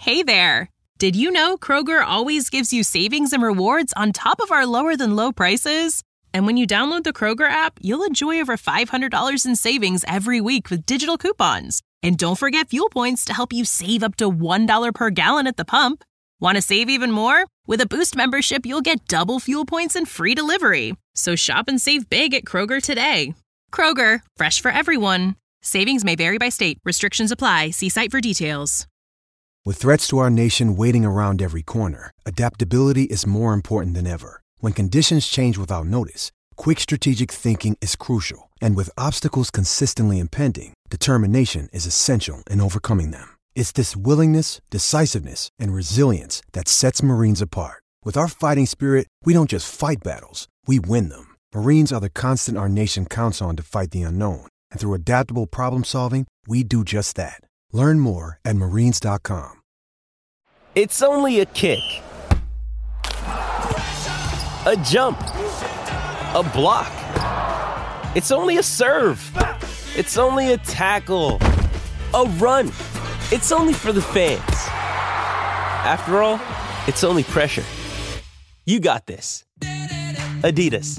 Hey there! Did you know Kroger always gives you savings and rewards on top of our lower-than-low prices? And when you download the Kroger app, you'll enjoy over $500 in savings every week with digital coupons. And don't forget fuel points to help you save up to $1 per gallon at the pump. Want to save even more? With a Boost membership, you'll get double fuel points and free delivery. So shop and save big at Kroger today. Kroger, fresh for everyone. Savings may vary by state. Restrictions apply. See site for details. With threats to our nation waiting around every corner, adaptability is more important than ever. When conditions change without notice, quick strategic thinking is crucial. And with obstacles consistently impending, determination is essential in overcoming them. It's this willingness, decisiveness, and resilience that sets Marines apart. With our fighting spirit, we don't just fight battles, we win them. Marines are the constant our nation counts on to fight the unknown. And through adaptable problem solving, we do just that. Learn more at marines.com. It's only a kick, a jump, a block. It's only a serve. It's only a tackle, a run. It's only for the fans. After all, it's only pressure. You got this. Adidas.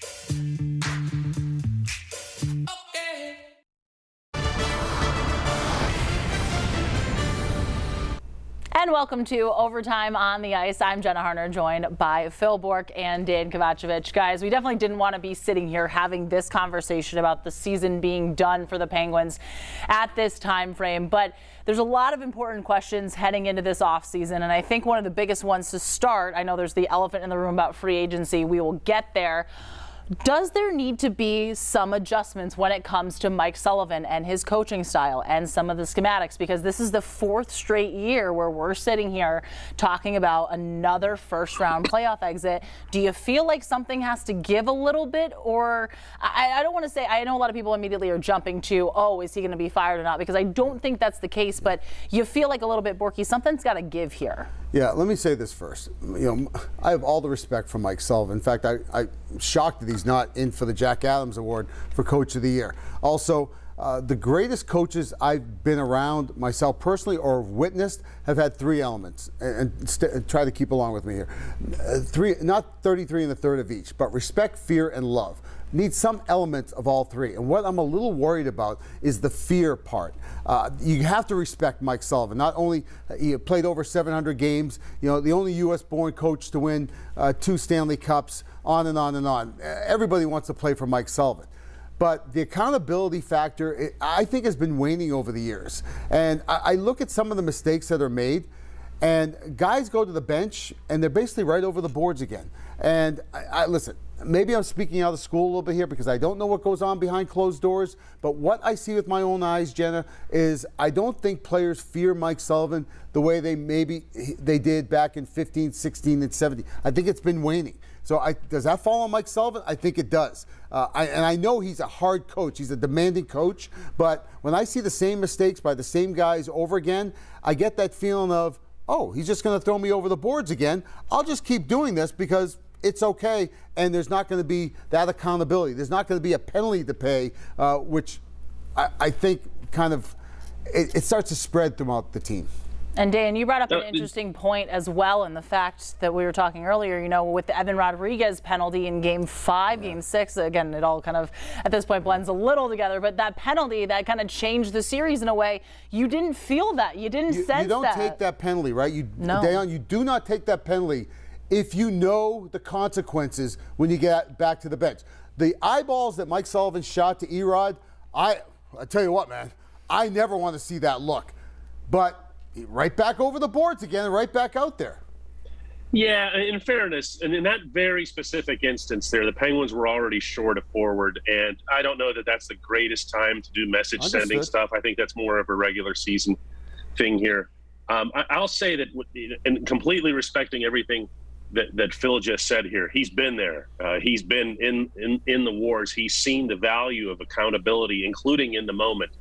And welcome to Overtime on the Ice. I'm Jenna Harner, joined by Phil Bourque and Dan Kovacevic. Guys, we definitely didn't want to be sitting here having this conversation about the season being done for the Penguins at this time frame, but there's a lot of important questions heading into this offseason, and I think one of the biggest ones to start, I know there's the elephant in the room about free agency. We will get there. Does there need to be some adjustments when it comes to Mike Sullivan and his coaching style and some of the schematics? Because this is the fourth straight year where we're sitting here talking about another first-round playoff exit. Do you feel like something has to give a little bit? Or I don't want to say, I know a lot of people immediately are jumping to, oh, is he going to be fired or not? Because I don't think that's the case, but you feel like a little bit, Borky, something's got to give here. Yeah, let me say this first. I have all the respect for Mike Sullivan. In fact, I'm shocked that he's not in for the Jack Adams Award for Coach of the Year. Also, the greatest coaches I've been around, myself personally, or witnessed, have had three elements. And try to keep along with me here. Three, not 33 and a third of each, but respect, fear, and love. Need some elements of all three. And what I'm a little worried about is the fear part. You have to respect Mike Sullivan. Not only he played over 700 games, the only U.S.-born coach to win 2 Stanley Cups, on and on and on. Everybody wants to play for Mike Sullivan. But the accountability factor, I think, has been waning over the years. And I look at some of the mistakes that are made, and guys go to the bench, and they're basically right over the boards again. And listen, maybe I'm speaking out of school a little bit here because I don't know what goes on behind closed doors, but what I see with my own eyes, Jenna, is I don't think players fear Mike Sullivan the way they did back in 15, 16, and 17. I think it's been waning. So does that fall on Mike Sullivan? I think it does. And I know he's a hard coach. He's a demanding coach. But when I see the same mistakes by the same guys over again, I get that feeling of, oh, he's just going to throw me over the boards again. I'll just keep doing this because it's okay, and there's not going to be that accountability. There's not going to be a penalty to pay, which I think kind of it starts to spread throughout the team. And Dan, you brought up an interesting point as well in the fact that we were talking earlier, with the Evan Rodriguez penalty in Game 5, Game 6. Again, it all kind of, at this point, blends a little together. But that penalty, that kind of changed the series in a way. You didn't feel that. You didn't sense that. You don't take that penalty, right? No. Dayon, you do not take that penalty if you know the consequences when you get back to the bench. The eyeballs that Mike Sullivan shot to Erod, I tell you what, man, I never want to see that look. But right back over the boards again and right back out there. Yeah, in fairness, and in that very specific instance there, the Penguins were already short of forward, and I don't know that that's the greatest time to do message-sending stuff. I think that's more of a regular season thing here. I'll say that, and completely respecting everything that Phil just said here, he's been there. He's been in the wars. He's seen the value of accountability, including in the moment.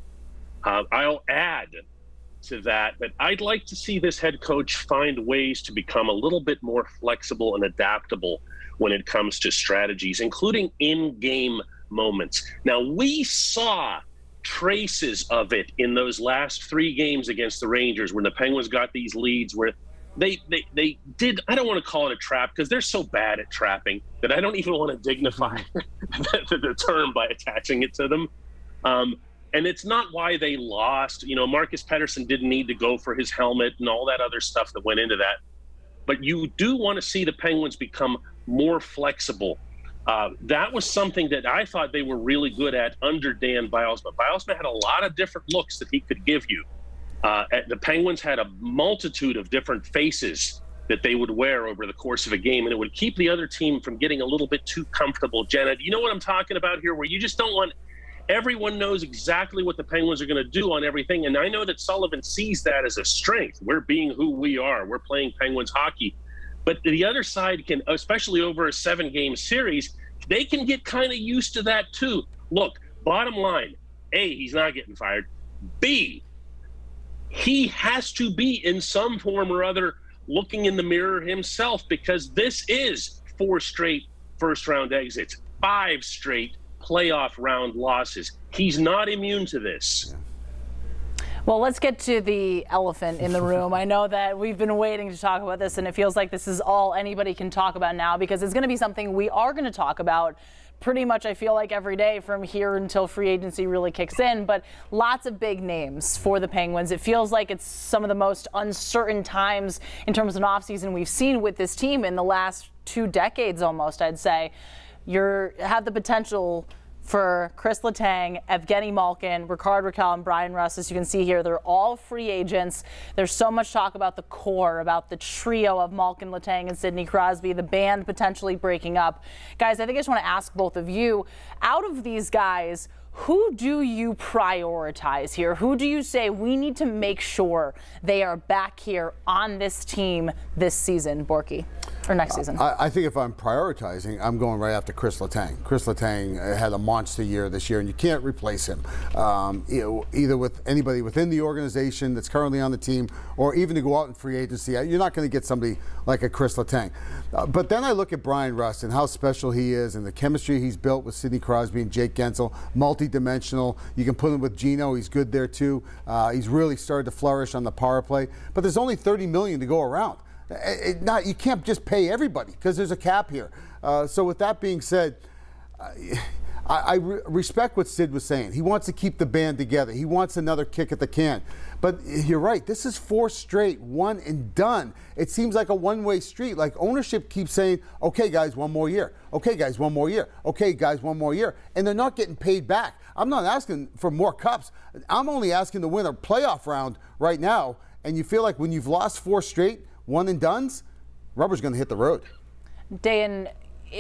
I'll add to that I'd like to see this head coach find ways to become a little bit more flexible and adaptable when it comes to strategies, including in-game moments. Now, we saw traces of it in those last 3 games against the Rangers when the Penguins got these leads where they did, I don't want to call it a trap because they're so bad at trapping that I don't even want to dignify the term by attaching it to them. And it's not why they lost. You know, Marcus Pettersson didn't need to go for his helmet and all that other stuff that went into that. But you do want to see the Penguins become more flexible. That was something that I thought they were really good at under Dan Bylsma. Bylsma had a lot of different looks that he could give you. The Penguins had a multitude of different faces that they would wear over the course of a game, and it would keep the other team from getting a little bit too comfortable. Jenna, do you know what I'm talking about here, where you just don't want – everyone knows exactly what the Penguins are going to do on everything, and I know that Sullivan sees that as a strength. We're being who we are. We're playing Penguins hockey. But the other side can, especially over a 7-game series, they can get kind of used to that too. Look, bottom line, A, he's not getting fired. B, he has to be in some form or other looking in the mirror himself, because this is 4 straight first-round exits, 5 straight playoff round losses. He's not immune to this. Well, let's get to the elephant in the room. I know that we've been waiting to talk about this, and it feels like this is all anybody can talk about now, because it's going to be something we are going to talk about pretty much, I feel like, every day from here until free agency really kicks in. But lots of big names for the Penguins. It feels like it's some of the most uncertain times in terms of an offseason we've seen with this team in the last 2 decades almost, I'd say. You have the potential for Chris Letang, Evgeny Malkin, Rickard Rakell, and Brian Rust. As you can see here, they're all free agents. There's so much talk about the core, about the trio of Malkin, Letang, and Sidney Crosby, the band potentially breaking up. Guys, I think I just want to ask both of you, out of these guys, who do you prioritize here? Who do you say we need to make sure they are back here on this team this season, Borky? Or next season? I think if I'm prioritizing, I'm going right after Chris Letang. Chris Letang had a monster year this year, and you can't replace him. Either with anybody within the organization that's currently on the team, or even to go out in free agency. You're not going to get somebody like a Chris Letang. But then I look at Brian Rust and how special he is, and the chemistry he's built with Sidney Crosby and Jake Gensel, multi-dimensional. You can put him with Gino. He's good there too. He's really started to flourish on the power play. But there's only $30 million to go around. You can't just pay everybody because there's a cap here. So with that being said, I respect what Sid was saying. He wants to keep the band together. He wants another kick at the can. But you're right. This is 4 straight, one and done. It seems like a one-way street. Like ownership keeps saying, okay, guys, 1 more year. Okay, guys, 1 more year. Okay, guys, 1 more year. And they're not getting paid back. I'm not asking for more cups. I'm only asking to win a playoff round right now. And you feel like when you've lost 4 straight, one and dones, rubber's going to hit the road. Dan,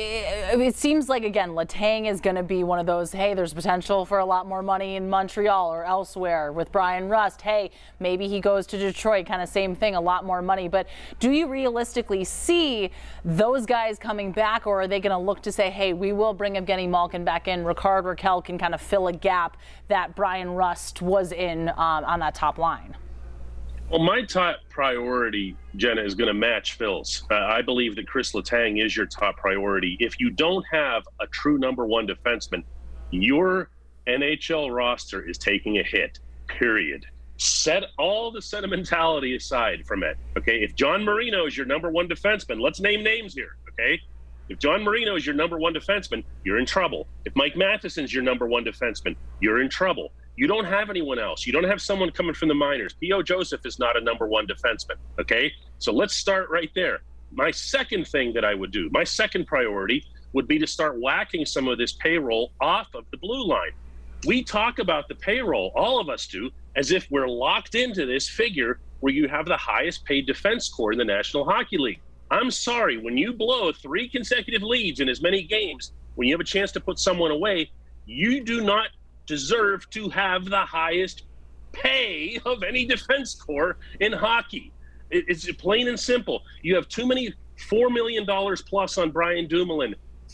it seems like, again, Letang is going to be one of those, hey, there's potential for a lot more money in Montreal or elsewhere. With Brian Rust, hey, maybe he goes to Detroit, kind of same thing, a lot more money. But do you realistically see those guys coming back, or are they going to look to say, hey, we will bring Evgeny Malkin back in, Rickard Rakell can kind of fill a gap that Brian Rust was in on that top line? Well, my top priority, Jenna, is going to match Phil's. I believe that Chris Letang is your top priority. If you don't have a true number 1 defenseman, your NHL roster is taking a hit, period. Set all the sentimentality aside from it, okay? If John Marino is your number 1 defenseman, let's name names here, okay? If John Marino is your number 1 defenseman, you're in trouble. If Mike Matheson's your number 1 defenseman, you're in trouble. You don't have anyone else. You don't have someone coming from the minors. P.O. Joseph is not a number 1 defenseman, okay? So let's start right there. My second thing that I would do, my second priority would be to start whacking some of this payroll off of the blue line. We talk about the payroll, all of us do, as if we're locked into this figure where you have the highest paid defense corps in the National Hockey League. I'm sorry, when you blow 3 consecutive leads in as many games, when you have a chance to put someone away, you do not deserve to have the highest pay of any defense corps in hockey. It's plain and simple. You have too many $4 million plus on Brian Dumoulin,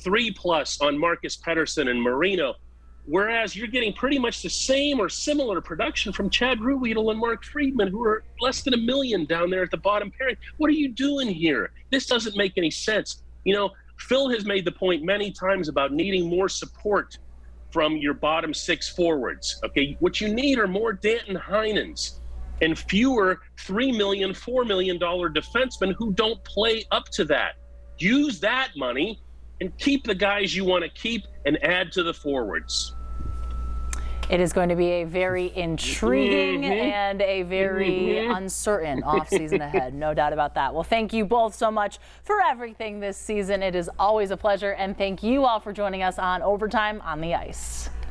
3+ on Marcus Pettersson and Marino, whereas you're getting pretty much the same or similar production from Chad Ruhwedel and Mark Friedman, who are less than $1 million down there at the bottom pairing. What are you doing here? This doesn't make any sense. You know, Phil has made the point many times about needing more support from your bottom 6 forwards. Okay, what you need are more Danton Heinens and fewer $3 million, $4 million defensemen who don't play up to that. Use that money and keep the guys you want to keep and add to the forwards. It is going to be a very intriguing and a very uncertain offseason ahead. No doubt about that. Well, thank you both so much for everything this season. It is always a pleasure. And thank you all for joining us on Overtime on the Ice.